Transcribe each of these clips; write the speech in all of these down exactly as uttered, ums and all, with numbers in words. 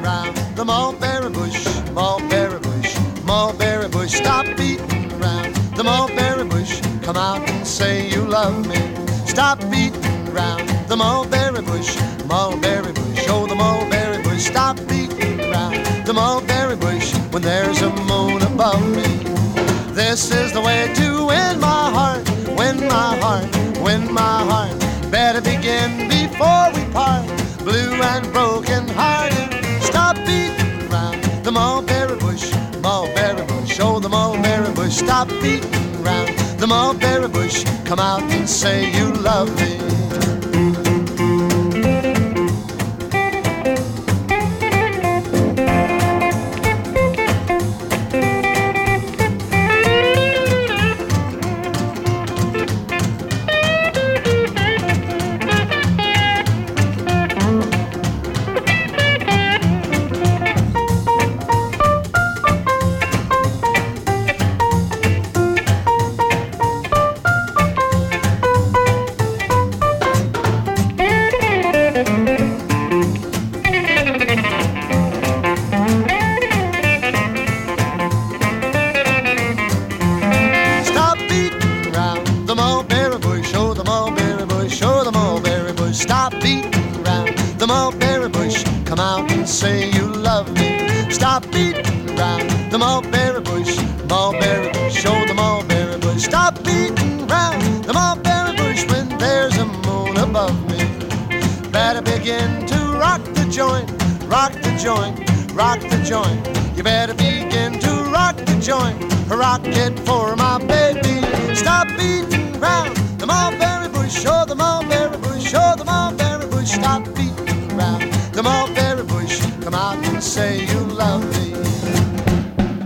around the mulberry bush, mulberry bush, mulberry bush. Stop beating around the mulberry bush. Come out and say you love me. Stop beating around the mulberry bush, mulberry bush. Oh, the mulberry bush. Stop beating around the mulberry bush when there's a moon above me. This is the way to win my heart, win my heart, win my heart. Better begin before we part, blue and broken hearted. Stop beating around the mulberry bush, mulberry bush. Oh, the mulberry bush. Stop beating around the mulberry bush. Come out and say you love me. Stop beating around the mulberry bush. Come out and say you love me. Stop beating around the mulberry bush, mulberry bush. Oh, the mulberry bush. Stop beating around the mulberry bush when there's a moon above me. Better begin to rock the joint, rock the joint, rock the joint. You better begin to rock the joint, rock it for my baby. Stop beating around the mulberry bush, oh, the mulberry bush, oh, the mulberry bush. Stop beating around the mulberry bush. Come out and say you love me.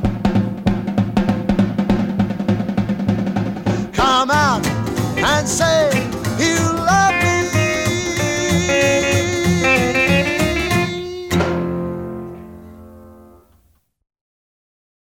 Come out and say